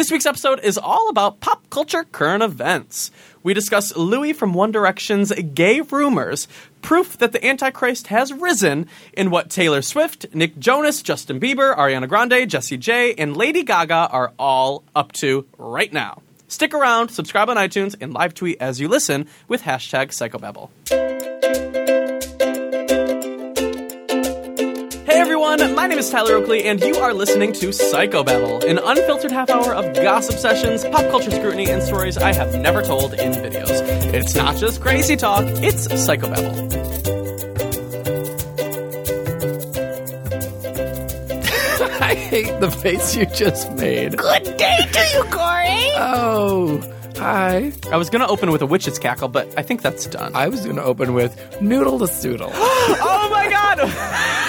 This week's episode is all about pop culture current events. We discuss Louis from One Direction's gay rumors, proof that the Antichrist has risen, and what Taylor Swift, Nick Jonas, Justin Bieber, Ariana Grande, Jessie J, and Lady Gaga are all up to right now. Stick around, subscribe on iTunes, and live tweet as you listen with hashtag Psychobabble. Hey everyone, my name is Tyler Oakley, and you are listening to Psychobabble, an unfiltered half hour of gossip sessions, pop culture scrutiny, and stories I have never told in videos. It's not just crazy talk, it's Psychobabble. I hate the face you just made. Good day to you, Corey. Oh, hi. I was going to open with a witch's cackle, but I think that's done. I was going to open with Noodle to Soodle. Oh my god!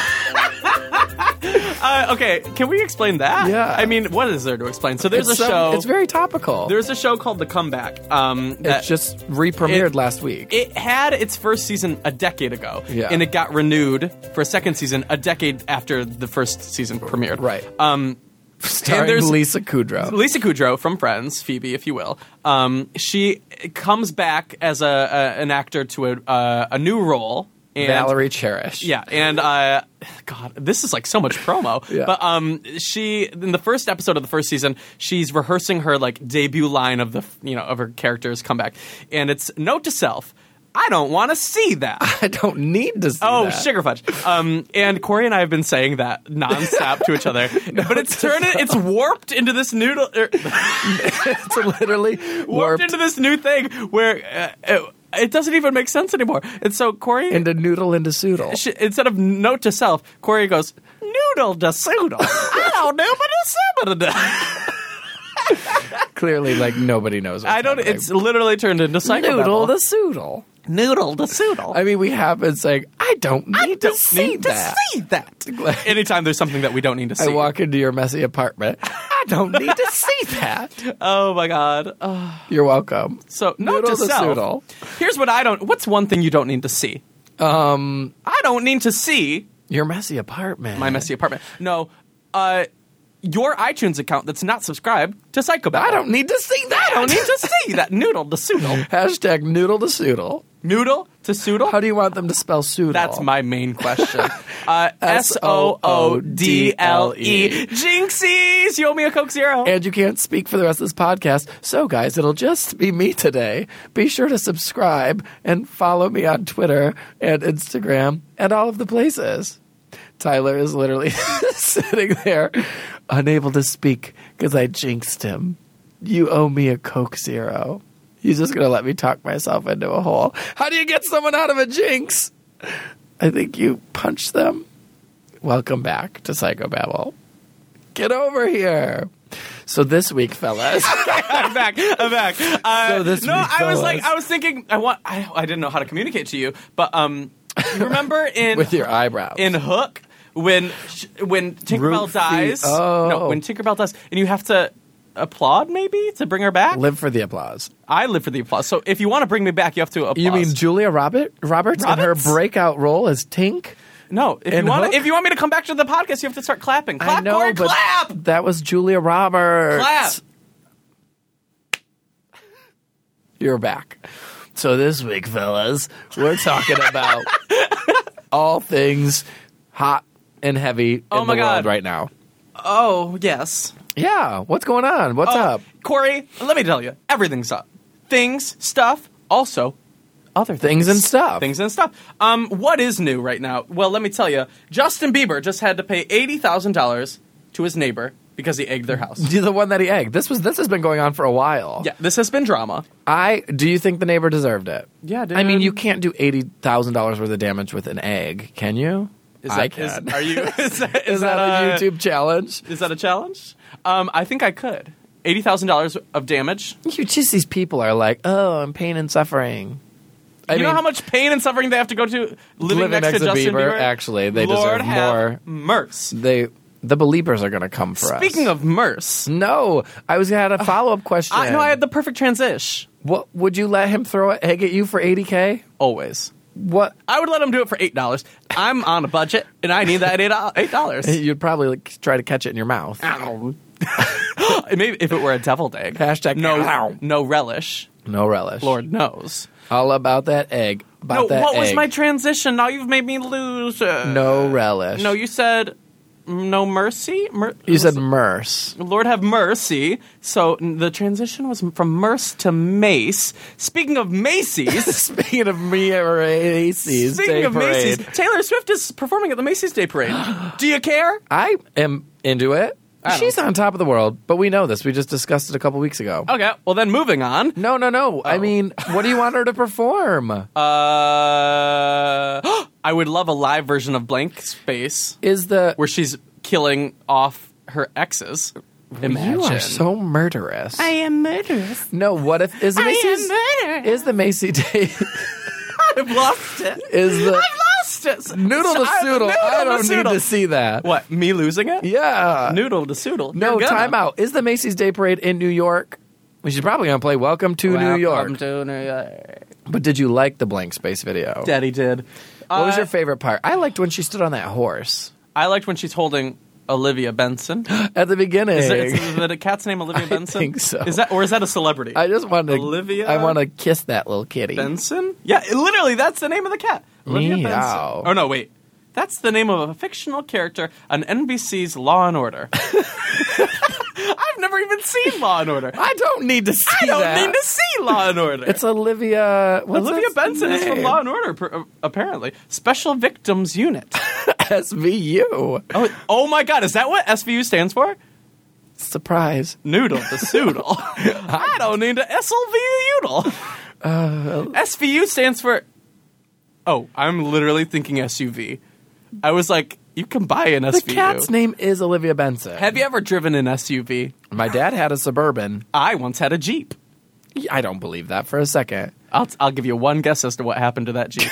Okay, can we explain that? Yeah. I mean, what is there to explain? So there's a show. It's very topical. There's a show called The Comeback. It just re-premiered last week. It had its first season a decade ago. Yeah. And it got renewed for a second season a decade after the first season premiered. Right. Starring Lisa Kudrow. Lisa Kudrow from Friends, Phoebe, if you will. She comes back as an actor to a new role. And, Valerie Cherish. Yeah, and God, this is like so much promo. Yeah. But she in the first episode of the first season, she's rehearsing her like debut line of of her character's comeback, and it's note to self: I don't want to see that. I don't need to see that. Oh, sugar fudge. And Corey and I have been saying that nonstop to each other, but it's warped into this noodle. It's literally warped into this new thing where. It doesn't even make sense anymore. And so Corey... Into noodle into soodle. Instead of note to self, Corey goes, noodle to soodle. I don't know, but it's Clearly, like, nobody knows what's happening. It's literally turned into Psychobabble. Noodle to soodle. Noodle to soodle. I mean, we have been saying, I don't need to see that. Anytime there's something that we don't need to see. I walk into your messy apartment. I don't need to see that. Oh, my God. You're welcome. So, note Noodle to self. Soodle. Here's what what's one thing you don't need to see? I don't need to see... Your messy apartment. My messy apartment. No, your iTunes account that's not subscribed to Psychobabble. I don't need to see that. I don't need to see that. Noodle to soodle. Hashtag noodle to soodle. Noodle to soodle? How do you want them to spell soodle? That's my main question. SOODLE. Jinxies! You owe me a Coke Zero. And you can't speak for the rest of this podcast. So, guys, it'll just be me today. Be sure to subscribe and follow me on Twitter and Instagram and all of the places. Tyler is literally sitting there, unable to speak because I jinxed him. You owe me a Coke Zero. He's just going to let me talk myself into a hole. How do you get someone out of a jinx? I think you punch them. Welcome back to Psychobabble. Get over here. So this week, fellas. I'm back. So this week, I was thinking, I didn't know how to communicate to you, but you remember in... With your eyebrows. In Hook, when Tinkerbell dies. Oh. No, when Tinkerbell dies, and you have to applaud, maybe, to bring her back? Live for the applause. I live for the applause. So if you want to bring me back, you have to applaud. You mean Julia Roberts in her breakout role as Tink? No. If you want me to come back to the podcast, you have to start clapping. Clap, I know, Corey, but clap! That was Julia Roberts. Clap! You're back. So this week, fellas, we're talking about all things hot and heavy in the world right now. Oh, yes. Yeah. What's going on? What's up? Corey, let me tell you. Everything's up. Things, stuff, also other things. Things and stuff. What is new right now? Well, let me tell you. Justin Bieber just had to pay $80,000 to his neighbor because he egged their house. The one that he egged. This has been going on for a while. Yeah, this has been drama. Do you think the neighbor deserved it? Yeah, dude. I mean, you can't do $80,000 worth of damage with an egg, can you? I can. Is that a YouTube challenge? Is that a challenge? I think I could. $80,000 of damage. These people are like, oh, I'm pain and suffering. You know how much pain and suffering they have to go to living next to Justin Bieber? Actually, they Lord deserve more. Have mercy. The believers are going to come for us. Speaking of mercy. No, I had a follow-up question. I had the perfect transition. What would you let him throw an egg at you for $80K? Always. What? I would let him do it for $8. I'm on a budget, and I need that $8. You'd probably try to catch it in your mouth. Ow. Maybe if it were a deviled egg. Hashtag no relish. No relish. Lord knows. All about that egg. About that what was egg. my transition? Now you've made me lose. No relish. No, you said no mercy? You said merce. Lord have mercy. So the transition was from Merce to Mace. Speaking of Macy's. Speaking of Macy's Day Parade. Macy's, Taylor Swift is performing at the Macy's Day Parade. Do you care? I am into it. She's on top of the world, but we know this. We just discussed it a couple weeks ago. Okay, well then moving on. No. I mean, what do you want her to perform? I would love a live version of Blank Space where she's killing off her exes. Imagine. You are so murderous. I am murderous. No, what if is the I Macy's am murderous. is the Macy Day I've lost it. is the I've lost it. noodle to soodle? I don't need to see that. What, me losing it? Yeah. Noodle to soodle. No, You're gonna. time out. Is the Macy's Day Parade in New York? She's probably going to play Welcome to New York. Welcome to New York. But did you like the Blank Space video? Daddy did. What was your favorite part? I liked when she stood on that horse I liked when she's holding Olivia Benson. at the beginning. Is the cat's name Olivia Benson? I think so. Is that a celebrity? I just want to Olivia I want to kiss that little kitty. Benson? Yeah, literally, that's the name of the cat. Olivia Meow. Benson. Oh, no, wait. That's the name of a fictional character on NBC's Law & Order. I've never even seen Law & Order. I don't need to see I don't that. need to see Law & Order. It's Olivia. What's Olivia its Benson is from name? Law & Order, apparently. Special Victims Unit. SVU. Oh my God, is that what SVU stands for? Surprise. Noodle the Soodle. I don't need to SLVU. SVU stands for... Oh, I'm literally thinking SUV. I was like, you can buy an SVU. The cat's name is Olivia Benson. Have you ever driven an SUV? My dad had a Suburban. I once had a Jeep. I don't believe that for a second. I'll give you one guess as to what happened to that Jeep.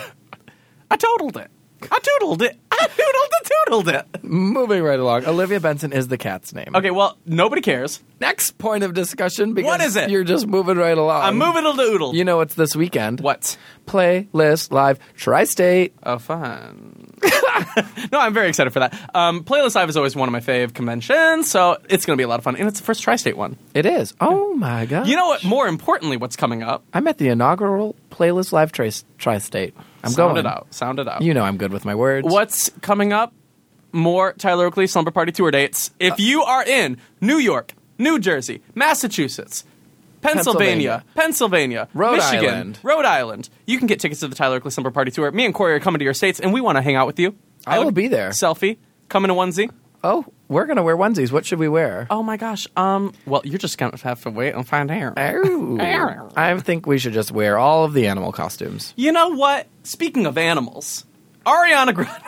I totaled it. I toodled it. I toodled it. Moving right along. Olivia Benson is the cat's name. Okay, well, nobody cares. Next point of discussion because What is it? You're just moving right along. I'm moving a doodle. You know what's this weekend? What? Playlist Live Tri-State. Oh, fun. No, I'm very excited for that. Playlist Live is always one of my fave conventions, so it's going to be a lot of fun. And it's the first Tri-State one. It is. Oh, my God. You know what? More importantly, what's coming up? I'm at the inaugural Playlist Live Tri-State. I'm Sound going. Sound it out. You know I'm good with my words. What's coming up? More Tyler Oakley Slumber Party tour dates. If you are in New York, New Jersey, Massachusetts, Pennsylvania, Rhode Michigan, Island. Rhode Island, you can get tickets to the Tyler Oakley Slumber Party tour. Me and Corey are coming to your states, and we want to hang out with you. I will be there. Selfie. Come in a onesie. Oh, we're going to wear onesies. What should we wear? Oh my gosh. Well, you're just gonna have to wait and find out. Oh. I think we should just wear all of the animal costumes. You know what? Speaking of animals, Ariana Grande.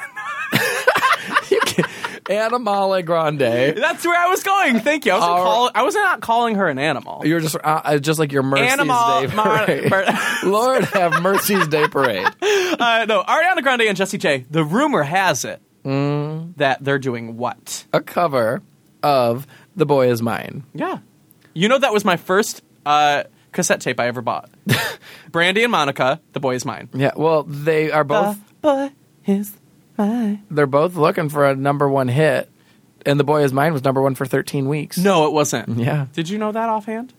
Animale Grande. That's where I was going. Thank you. I was not calling her an animal. You're just like your Mercy's Animal- Day Parade. Lord have Mercy's Day Parade. No, Ariana Grande and Jessie J. The rumor has it that they're doing what? A cover of The Boy Is Mine. Yeah. You know that was my first cassette tape I ever bought. Brandy and Monica, The Boy Is Mine. Yeah, well, they are both... The Boy Is Mine. They're both looking for a number one hit, and The Boy Is Mine was number one for 13 weeks. No, it wasn't. Yeah. Did you know that offhand?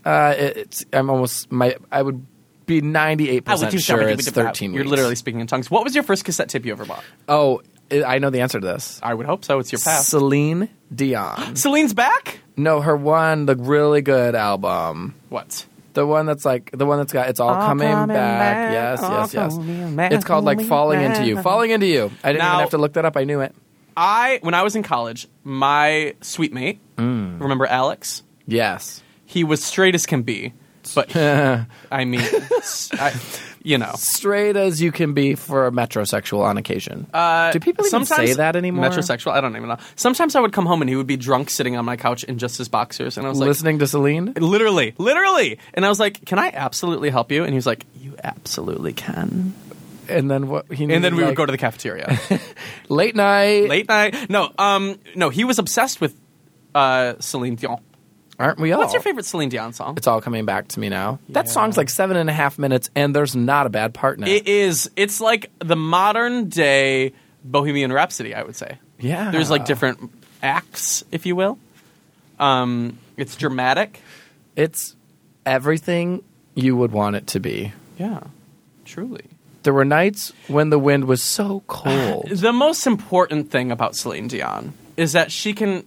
I would be 98% sure it's 13 weeks. You're literally speaking in tongues. What was your first cassette tape you ever bought? Oh, I know the answer to this. I would hope so. It's your past. Celine Dion. Celine's back? No, the really good album. What? The one that's got It's All Coming Back. Yes. It's called like Falling Into You. Falling Into You. I didn't even have to look that up. I knew it. When I was in college, my suite mate, remember Alex? Yes. He was straight as can be, but I mean, straight as you can be for a metrosexual on occasion. Do people even say that anymore? Metrosexual? I don't even know. Sometimes I would come home and he would be drunk sitting on my couch in just his boxers, and I was like, listening to Celine? Literally. And I was like, can I absolutely help you? And he was like, you absolutely can. And then what? And then we would go to the cafeteria. Late night. No, he was obsessed with Celine Dion. Aren't we all? What's your favorite Celine Dion song? It's All Coming Back to Me Now. That song's like 7.5 minutes, and there's not a bad part in it. It is. It's like the modern day Bohemian Rhapsody, I would say. Yeah. There's like different acts, if you will. It's dramatic. It's everything you would want it to be. Yeah, truly. There were nights when the wind was so cold. The most important thing about Celine Dion is that she can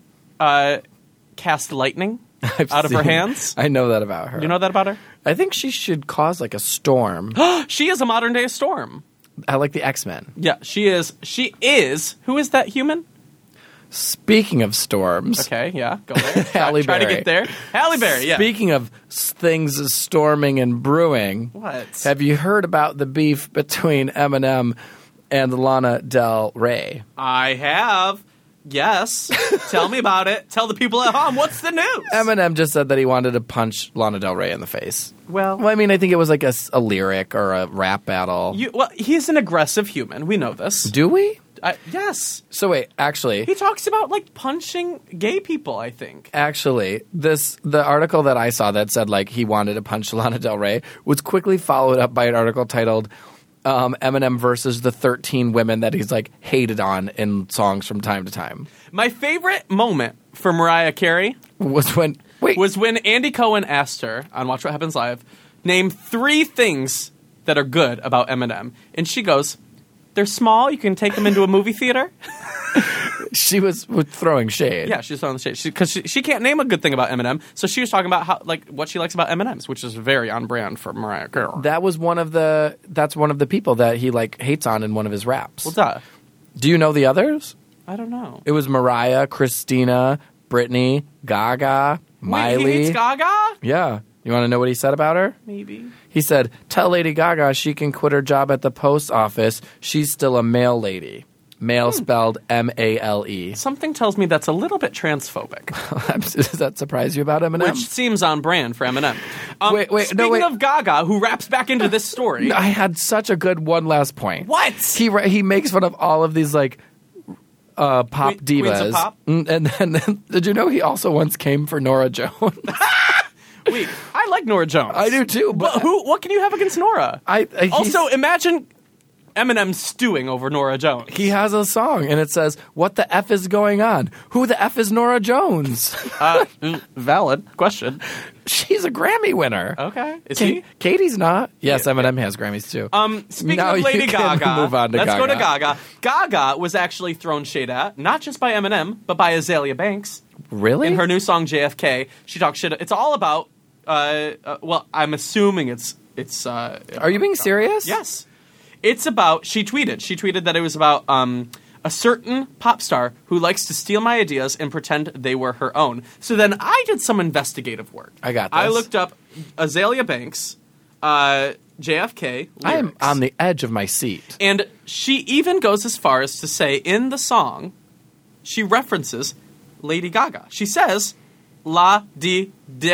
cast lightning out of her hands. I know that about her. You know that about her? I think she should cause like a storm. She is a modern day storm. I like the X-Men. Yeah, she is. She is. Who is that human? Speaking of storms. Okay, yeah, go there. Halle Try to Berry. get there. Halle Berry, yeah. Speaking of things storming and brewing. What? Have you heard about the beef between Eminem and Lana Del Rey? I have. Yes. Tell me about it. Tell the people at home. What's the news? Eminem just said that he wanted to punch Lana Del Rey in the face. Well, I mean, I think it was like a lyric or a rap battle. He's an aggressive human. We know this. Do we? Yes. So wait, actually, He talks about, like, punching gay people, I think. the article that I saw that said like he wanted to punch Lana Del Rey was quickly followed up by an article titled Eminem versus the 13 women that he's like hated on in songs from time to time. My favorite moment for Mariah Carey Was when Andy Cohen asked her on Watch What Happens Live, name 3 things that are good about Eminem. And she goes, they're small, you can take them into a movie theater. she was throwing shade. Yeah, she's throwing the shade. Because she can't name a good thing about Eminem, so she was talking about how, like, what she likes about M&M's, which is very on brand for Mariah Carey. That's one of the people that he like hates on in one of his raps. Well, duh. Do you know the others? I don't know. It was Mariah, Christina, Britney, Gaga, Miley. Wait, he hates Gaga? Yeah. You want to know what he said about her? Maybe. He said, tell Lady Gaga she can quit her job at the post office. She's still a mail lady. Mail spelled M-A-L-E. Something tells me that's a little bit transphobic. Does that surprise you about Eminem? Which seems on brand for Eminem. Speaking of Gaga, who raps back into this story. I had such a good one last point. What? He makes fun of all of these like pop divas. Queens of pop? And then did you know he also once came for Nora Jones? Wait, I like Nora Jones. I do too. But what can you have against Nora? Also, imagine Eminem stewing over Nora Jones. He has a song, and it says, "What the F is going on? Who the F is Nora Jones?" Valid question. She's a Grammy winner. Okay. Is he? Katie's not. Yes, Eminem has Grammys too. Speaking Now of Lady you can Gaga, move on to let's go to Gaga. Gaga. Gaga was actually thrown shade at, not just by Eminem, but by Azalea Banks. Really? In her new song JFK, she talks shit. It's all about. Well, I'm assuming it's. Are you being serious? Yes. It's about. She tweeted that it was about a certain pop star who likes to steal my ideas and pretend they were her own. So then I did some investigative work. I got this. I looked up Azalea Banks, JFK lyrics. I am on the edge of my seat. And she even goes as far as to say in the song, she references Lady Gaga. She says, La di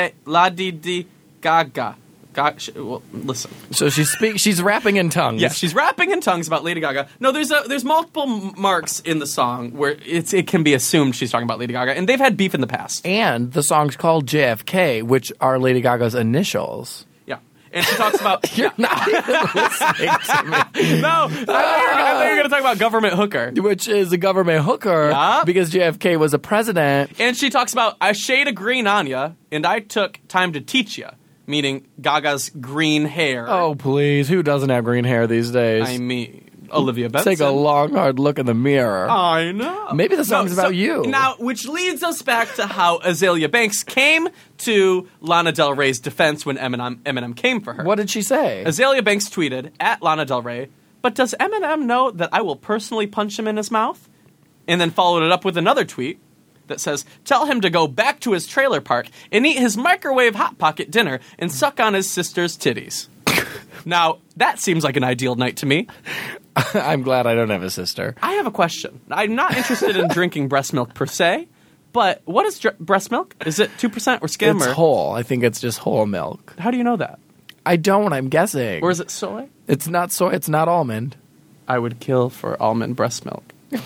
Gaga. Well, listen. So she's rapping in tongues. Yeah, she's rapping in tongues about Lady Gaga. No, there's multiple marks in the song where it can be assumed she's talking about Lady Gaga, and they've had beef in the past. And the song's called JFK, which are Lady Gaga's initials. Yeah. And she talks about... You're not even listening to me. No, I thought you were going to talk about government hooker. Which is a government hooker because JFK was a president. And she talks about, I shade of green on ya, and I took time to teach ya. Meaning Gaga's green hair. Oh, please. Who doesn't have green hair these days? I mean, Olivia Benson. Take a long, hard look in the mirror. I know. Maybe the song's about you. Now, which leads us back to how Azalea Banks came to Lana Del Rey's defense when Eminem came for her. What did she say? Azalea Banks tweeted, at Lana Del Rey, but does Eminem know that I will personally punch him in his mouth? And then followed it up with another tweet that says, tell him to go back to his trailer park and eat his microwave Hot Pocket dinner and suck on his sister's titties. Now, that seems like an ideal night to me. I'm glad I don't have a sister. I have a question. I'm not interested in drinking breast milk per se, but what is breast milk? Is it 2% or skim? It's whole. I think it's just whole milk. How do you know that? I don't. I'm guessing. Or is it soy? It's not soy. It's not almond. I would kill for almond breast milk.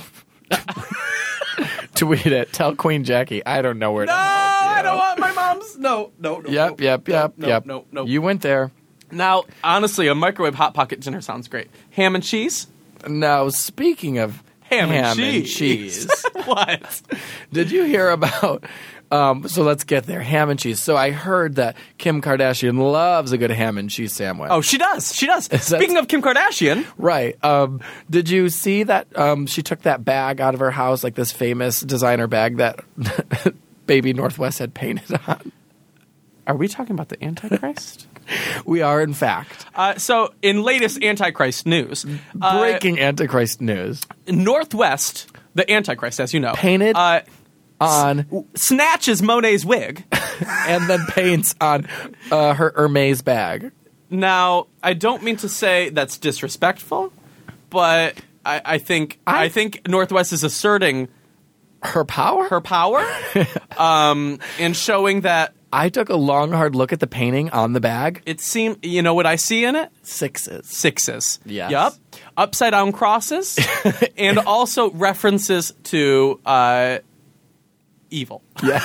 Tweet it. Tell Queen Jackie. I don't know where to help you. I don't want my mom's. No. Yep. You went there. Now, honestly, a microwave Hot Pocket dinner sounds great. Ham and cheese? Now, speaking of ham and cheese. What? Did you hear about So let's get there. Ham and cheese. So I heard that Kim Kardashian loves a good ham and cheese sandwich. Oh, she does. She does. Speaking of Kim Kardashian. Right. Did you see that she took that bag out of her house, like this famous designer bag that Baby Northwest had painted on? Are we talking about the Antichrist? We are, in fact. So, in latest Antichrist news. Breaking Antichrist news. Northwest, the Antichrist, as you know. Painted on... snatches Monet's wig. And then paints on her Hermes bag. Now, I don't mean to say that's disrespectful, but I think Northwest is asserting her power? Her power, and showing that... I took a long, hard look at the painting on the bag. It seemed... You know what I see in it? Sixes. Yes. Yup. Upside down crosses. And also references to evil. Yeah.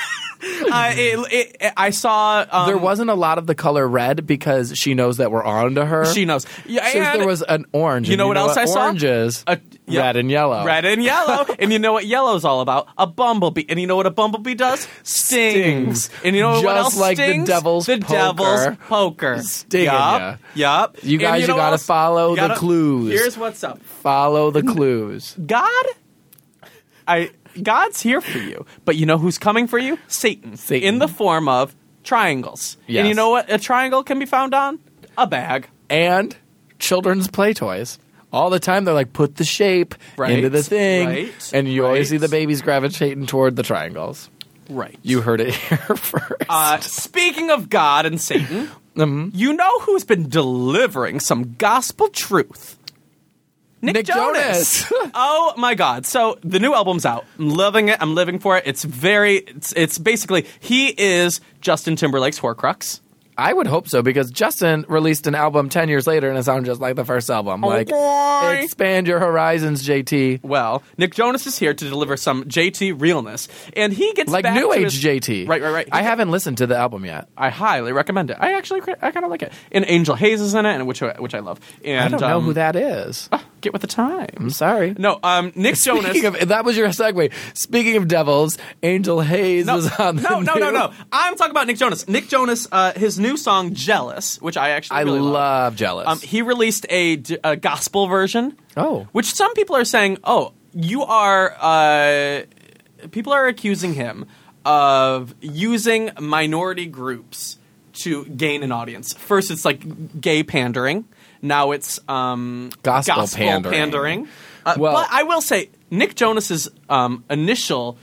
I saw... there wasn't a lot of the color red because she knows that we're on to her. She knows. Yeah, so there was an orange. You know what else I saw? Oranges. Red and yellow. Red and yellow. And you know what yellow's all about? A bumblebee. And you know what a bumblebee does? Stings. And you know what else Just like stings? the devil's poker. Devil's poker. Stinging yup. you. Yup. You guys, you got to follow the clues. Here's what's up. Follow the clues. God's here for you. But you know who's coming for you? Satan. In the form of triangles. Yes. And you know what a triangle can be found on? A bag. And children's play toys. All the time they're like, put the shape into the thing. And you always see the babies gravitating toward the triangles. Right. You heard it here first. Speaking of God and Satan, you know who's been delivering some gospel truth? Nick Jonas. Oh my God. So the new album's out. I'm loving it. I'm living for it. It's basically, he is Justin Timberlake's Horcrux. I would hope so, because Justin released an album 10 years later and it sounds just like the first album. Like, expand your horizons, JT. Well, Nick Jonas is here to deliver some JT realness. And he gets like back new to age JT. Right. I haven't listened to the album yet. I highly recommend it. I kind of like it. And Angel Hayes is in it, and which I love. And I don't know who that is. Get with the time. I'm sorry. No, Nick Jonas. That was your segue. Speaking of devils, Angel Hayes was on the No. I'm talking about Nick Jonas. Nick Jonas, his new song Jealous, which I actually really love Jealous. He released a gospel version. Oh. Which some people are saying, you are people are accusing him of using minority groups to gain an audience. First it's like gay pandering. Now it's gospel pandering. But I will say Nick Jonas's initial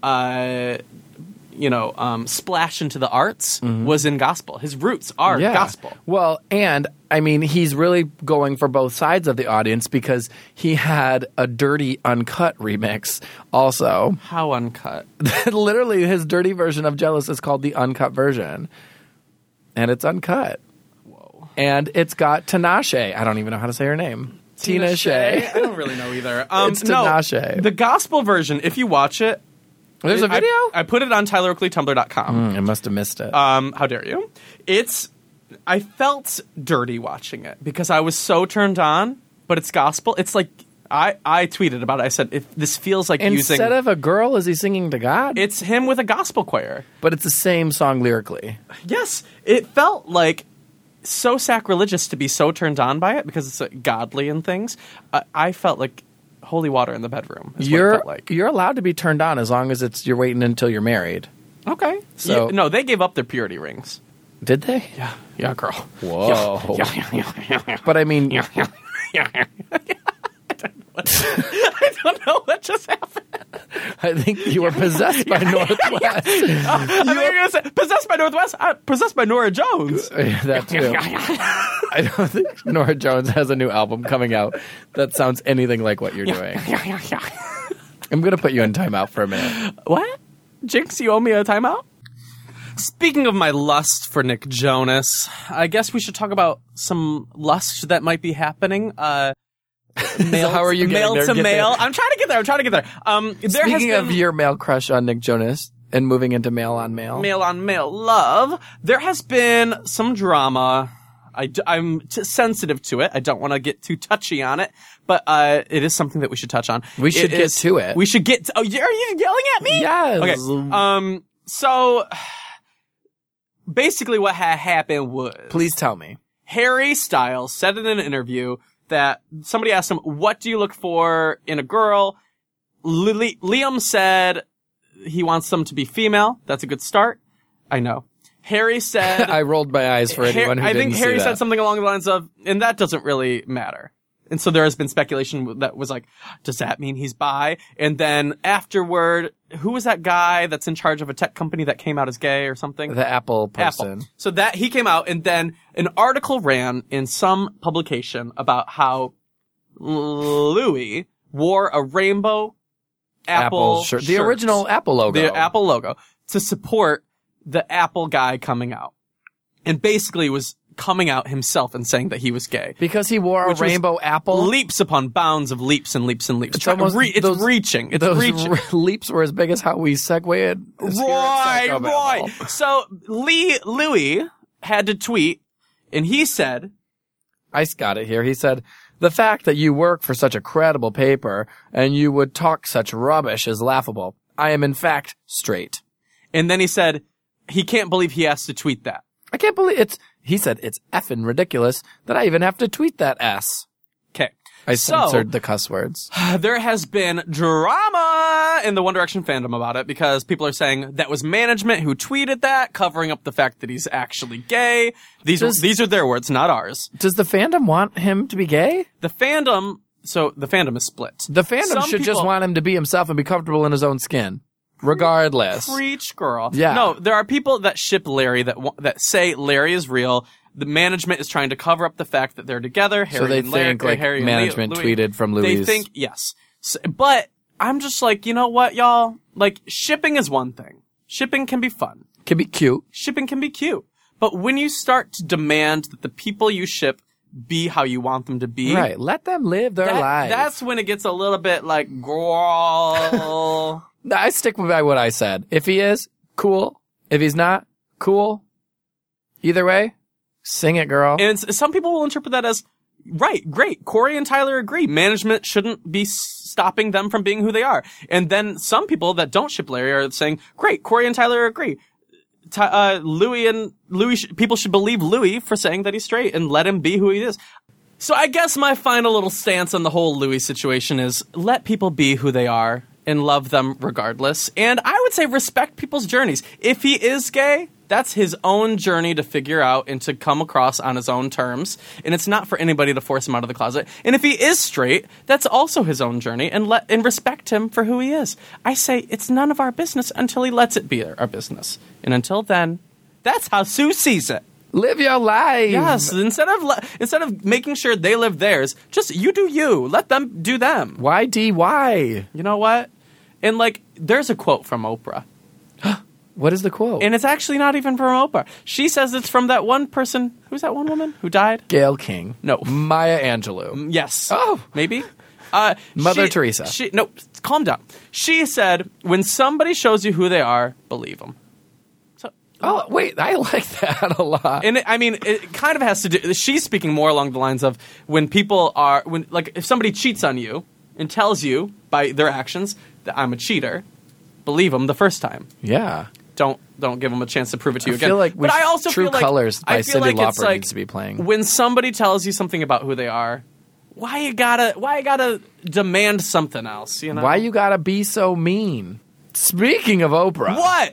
splash into the arts was in gospel. His roots are gospel. Well, and I mean, he's really going for both sides of the audience because he had a Dirty Uncut remix also. How uncut? Literally, his dirty version of Jealous is called the uncut version. And it's uncut. Whoa. And it's got Tinashe. I don't even know how to say her name. Tina Shea. I don't really know either. It's Tinashe. The gospel version, if you watch it, there's a video? I put it on TylerOakleyTumblr.com. I must have missed it. How dare you? I felt dirty watching it because I was so turned on, but it's gospel. It's like, I tweeted about it. I said, this feels like Instead of a girl, is he singing to God? It's him with a gospel choir. But it's the same song lyrically. Yes. It felt like so sacrilegious to be so turned on by it because it's godly and things. I felt like holy water in the bedroom. You're allowed to be turned on as long as you're waiting until you're married. Okay. So no, they gave up their purity rings. Did they? Yeah, girl. Whoa. Yeah. But I mean, I don't know what just happened. I think you were possessed by Northwest. I think you're going to say possessed by Northwest. Possessed by Norah Jones. That too. I don't think Norah Jones has a new album coming out that sounds anything like what you're doing. I'm going to put you in timeout for a minute. What? Jinx, you owe me a timeout? Speaking of my lust for Nick Jonas, I guess we should talk about some lust that might be happening. Male, how are you male getting there? to male? I'm trying to get there. Speaking of your male crush on Nick Jonas and moving into male on male love, there has been some drama. I'm sensitive to it. I don't want to get too touchy on it, but it is something that we should touch on. We should get to it. We should get. Are you yelling at me? Yes. Okay. So basically what had happened was... Please tell me. Harry Styles said in an interview that somebody asked him, what do you look for in a girl? Liam said he wants them to be female. That's a good start. I know. Harry said... I rolled my eyes for anyone who didn't see that. I think Harry said something along the lines of, and that doesn't really matter. And so there has been speculation that was like, does that mean he's bi? And then afterward, who was that guy that's in charge of a tech company that came out as gay or something? The Apple person. Apple. So that he came out, and then an article ran in some publication about how Louis wore a rainbow Apple shirt. The original Apple logo. The Apple logo to support the Apple guy coming out. And basically was coming out himself and saying that he was gay. Because he wore a rainbow apple? Leaps upon bounds of leaps and leaps and leaps. It's reaching. It's those reaching. Leaps were as big as how we segued. Right. So Louis had to tweet, and he said... I got it here. He said, the fact that you work for such a credible paper and you would talk such rubbish is laughable. I am in fact straight. And then he said he can't believe he has to tweet that. I can't believe he said it's effing ridiculous that I even have to tweet that S. Okay. I censored the cuss words. There has been drama in the One Direction fandom about it because people are saying that was management who tweeted that, covering up the fact that he's actually gay. These are their words, not ours. Does the fandom want him to be gay? The fandom is split. The fandom should just want him to be himself and be comfortable in his own skin. Regardless. Preach, girl. Yeah. No, there are people that ship Larry that say Larry is real. The management is trying to cover up the fact that they're together. So they think Harry management tweeted from Louis. They think, yes. So, but I'm just like, you know what, y'all? Like, shipping is one thing. Shipping can be fun. Can be cute. Shipping can be cute. But when you start to demand that the people you ship be how you want them to be. Right. Let them live their lives. That's when it gets a little bit like, girl. I stick by what I said. If he is, cool. If he's not, cool. Either way, sing it, girl. And some people will interpret that as, right, great. Corey and Tyler agree. Management shouldn't be stopping them from being who they are. And then some people that don't ship Larry are saying, great, Corey and Tyler agree. People should believe Louis for saying that he's straight and let him be who he is. So I guess my final little stance on the whole Louis situation is let people be who they are and love them regardless. And I would say respect people's journeys. If he is gay, that's his own journey to figure out and to come across on his own terms. And it's not for anybody to force him out of the closet. And if he is straight, that's also his own journey, and respect him for who he is. I say it's none of our business until he lets it be our business. And until then, that's how Sue sees it. Live your life. Yes, instead of making sure they live theirs, just you do you. Let them do them. YDY. You know what? And like, there's a quote from Oprah. What is the quote? And it's actually not even from Oprah. She says it's from that one person. Who's that one woman who died? Gayle King. No. Maya Angelou. Yes. Oh. Maybe? Mother Teresa. No, calm down. She said, when somebody shows you who they are, believe them. So, oh, wait. I like that a lot. And it kind of has to do... She's speaking more along the lines of when people are... if somebody cheats on you and tells you by their actions that I'm a cheater, believe them the first time. Yeah. Don't give them a chance to prove it to you again. I feel like but I also True feel like, Colors by Cyndi Lauper like needs to be playing. When somebody tells you something about who they are, why you gotta demand something else? You know, why you gotta be so mean? Speaking of Oprah, what?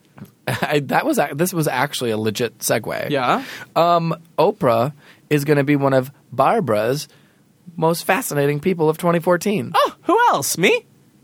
This was actually a legit segue. Yeah. Oprah is going to be one of Barbara's most fascinating people of 2014. Oh, who else? Me?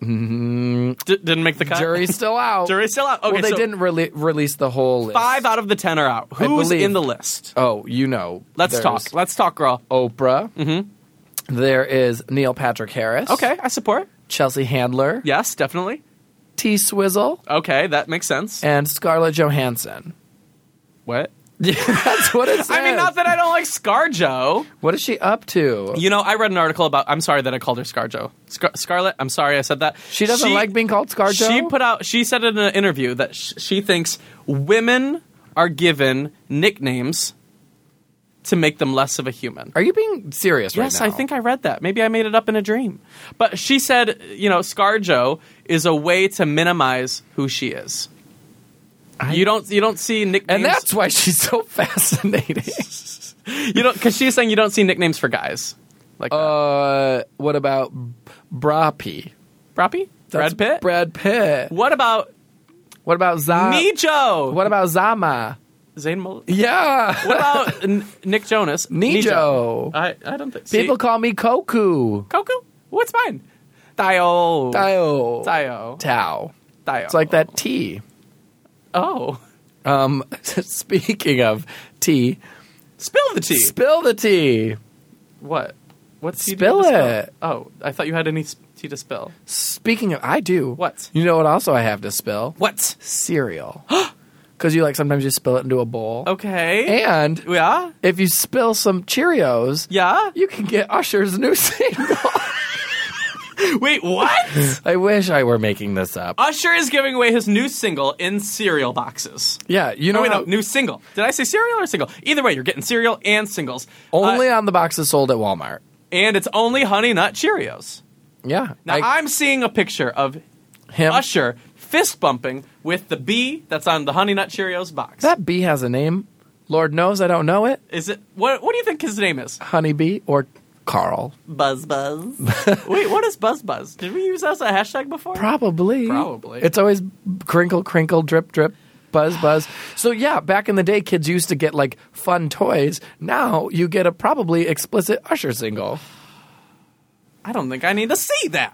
Didn't make the cut. Jury's still out. Jury's still out. Okay, well, they didn't release the whole list. 5 out of the 10 are out. Who's in the list? Oh, you know. Let's talk, girl. Oprah. Mm-hmm. There is Neil Patrick Harris. Okay, I support. Chelsea Handler. Yes, definitely. T-Swizzle. Okay, that makes sense. And Scarlett Johansson. What? Yeah, that's what it says. I mean, not that I don't like ScarJo. What is she up to? You know, I read an article about... I'm sorry that I called her ScarJo. Scarlett, I'm sorry I said that. She doesn't like being called ScarJo? She said in an interview that she thinks women are given nicknames to make them less of a human. Are you being serious right now? Yes, I think I read that. Maybe I made it up in a dream. But she said, ScarJo is a way to minimize who she is. You don't see nicknames, And that's why she's so fascinating. because she's saying you don't see nicknames for guys. Like What about Brappy? Brappy? Brad Pitt? Brad Pitt. What about Nijo? What about Zama? Zayn Malik? Yeah. What about Nick Jonas? Nijo. I don't think. People call me Koku. Koku? What's mine? Tayo. Tao. Tayo. It's like that tea. Oh. Speaking of tea. Spill the tea. Spill the tea. What? What's tea? Spill do you have to it. Spill? Oh, I thought you had any tea to spill. Speaking of, I do. What? You know what also I have to spill? What? Cereal. Because sometimes you spill it into a bowl. Okay. And Yeah? if you spill some Cheerios, Yeah? you can get Usher's new single. Wait, what? I wish I were making this up. Usher is giving away his new single in cereal boxes. Yeah, you know No, new single. Did I say cereal or single? Either way, you're getting cereal and singles. only on the boxes sold at Walmart. And it's only Honey Nut Cheerios. Yeah. Now, I'm seeing a picture of him. Usher fist bumping with the bee that's on the Honey Nut Cheerios box. That bee has a name. Lord knows I don't know it. Is it? What do you think his name is? Honeybee or Carl. Buzz Buzz. Wait, what is Buzz Buzz? Did we use that as a hashtag before? Probably. It's always crinkle, crinkle, drip, drip, buzz, buzz. So yeah, back in the day, kids used to get fun toys. Now you get a probably explicit Usher single. I don't think I need to see that.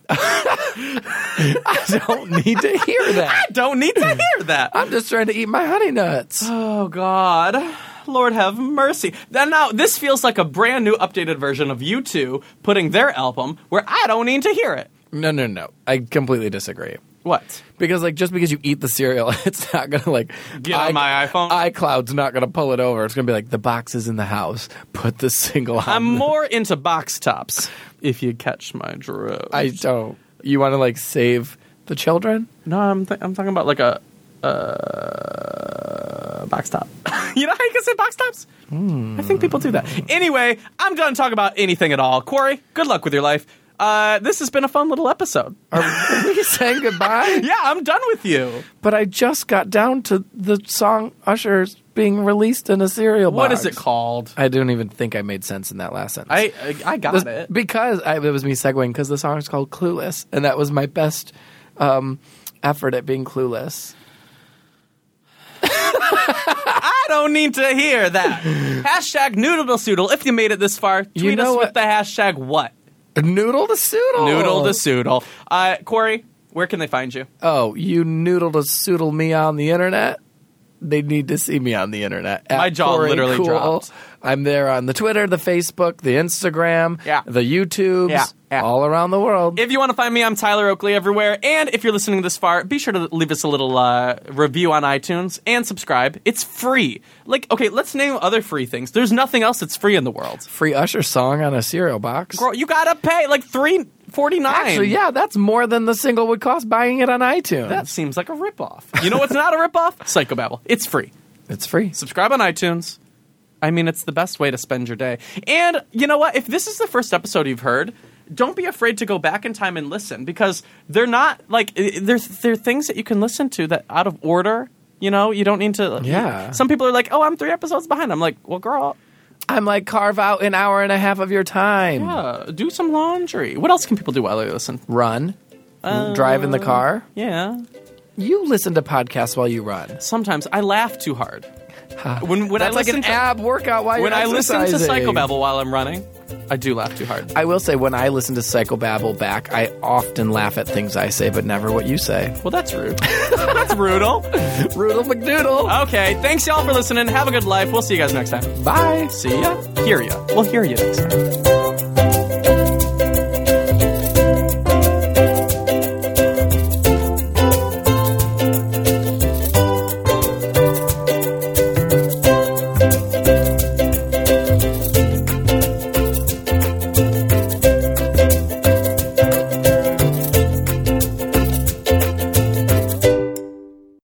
I don't need to hear that. I don't need to hear that. I'm just trying to eat my honey nuts. Oh, God. Lord have mercy. Now, this feels like a brand new updated version of U2 putting their album where I don't need to hear it. No. I completely disagree. What? Because just because you eat the cereal, it's not gonna get on my iPhone. iCloud's not gonna pull it over. It's gonna be the box is in the house. Put the single on. I'm more into box tops. If you catch my drift. I don't. You want to save the children? No, I'm talking about a box top. You know how you can say box tops? I think people do that. Anyway, I'm done talking about anything at all. Corey, good luck with your life. This has been a fun little episode. Are we saying goodbye? Yeah, I'm done with you. But I just got down to the song Usher's being released in a cereal box. What is it called? I don't even think I made sense in that last sentence. I got it. Because it was me segueing because the song is called Clueless. And that was my best effort at being clueless. I don't need to hear that. Hashtag noodle-to-soodle. If you made it this far, tweet us with the hashtag what? Noodle to Soodle. Noodle to Soodle. Corey, where can they find you? Oh, you noodle to Soodle me on the internet? They need to see me on the internet. My jaw Corey literally Cool. dropped. I'm there on the Twitter, the Facebook, the Instagram, the YouTubes, all around the world. If you want to find me, I'm Tyler Oakley everywhere. And if you're listening this far, be sure to leave us a little review on iTunes and subscribe. It's free. Okay, let's name other free things. There's nothing else that's free in the world. Free Usher song on a cereal box. Girl, you gotta pay $3.49. Actually, yeah, that's more than the single would cost buying it on iTunes. That seems like a ripoff. You know what's not a ripoff? Psychobabble. It's free. It's free. Subscribe on iTunes. I mean, it's the best way to spend your day. And you know what? If this is the first episode you've heard, don't be afraid to go back in time and listen because they're not they're things that you can listen to that out of order. You know, you don't need to. Yeah. Some people are like, "Oh, I'm 3 episodes behind." I'm like, "Well, girl." I'm carve out an hour and a half of your time. Yeah, do some laundry. What else can people do while they listen? Run. Drive in the car. Yeah. You listen to podcasts while you run. Sometimes I laugh too hard. When That's I listen an ab workout while you're When I listen to exercising. Psychobabble while I'm running, I do laugh too hard. I will say, when I listen to Psychobabble back, I often laugh at things I say, but never what you say. Well, that's rude. That's brutal. Rudel McDoodle. Okay, thanks y'all for listening. Have a good life. We'll see you guys next time. Bye. See ya. Hear ya. We'll hear you next time.